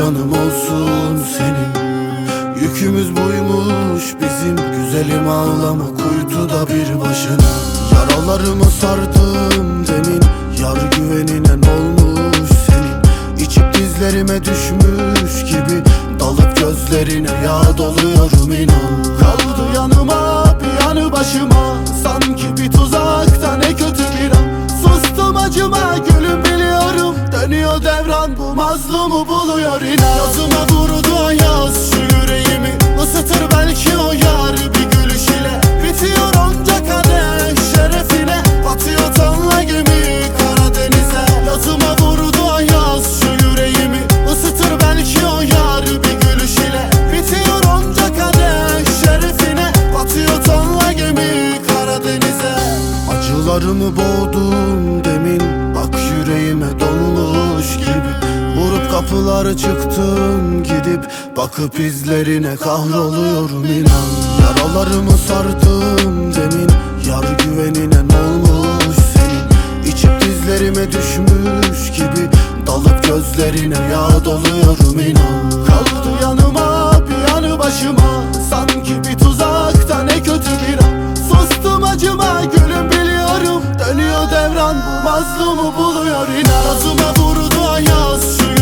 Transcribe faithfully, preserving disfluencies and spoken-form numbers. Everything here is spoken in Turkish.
canım olsun senin. Yükümüz buymuş bizim, güzelim ağlama kuytuda bir başına. Yaralarımı sardım demin, yar güveninen olmuş senin. İçip dizlerime düşmüş gibi, dalıp gözlerine yağ doluyorum inan. Kaldı yanıma bir yanı başıma, sanki bir tuzakta ne kötü bir an. Sustum acıma gülüm biliyorum, dönüyor devran bu mazlumu buluyor inan. Yazıma vurdu yaz şu yüreğimi, ısıtır belki o yar bir gülüş ile. Bitiyor onca kadeh şerefine, batıyor tonla gemi Karadeniz'e. Yazıma vurdu yaz şu yüreğimi, ısıtır belki o yar bir gülüş ile. Bitiyor onca kadeh şerefine, batıyor tonla gemi Karadeniz'e. Acılarımı boğdum demin, bak yüreğime dolmuş gibi. Vurup kapıları çıktım gidip, bakıp izlerine kahroluyorum inan. Yaralarımı sardım demin, yar güveninen olmuş senin. İçip dizlerime düşmüş gibi, dalıp gözlerine yağ doluyorum inan. Kaldı yanıma bir yanı başıma, sanki bir tuzakta ne kötü bir an. Sustum acıma gülüm biliyorum, dönüyor devran bu mazlumu buluyor inan. Yazıma vurdu yaz şu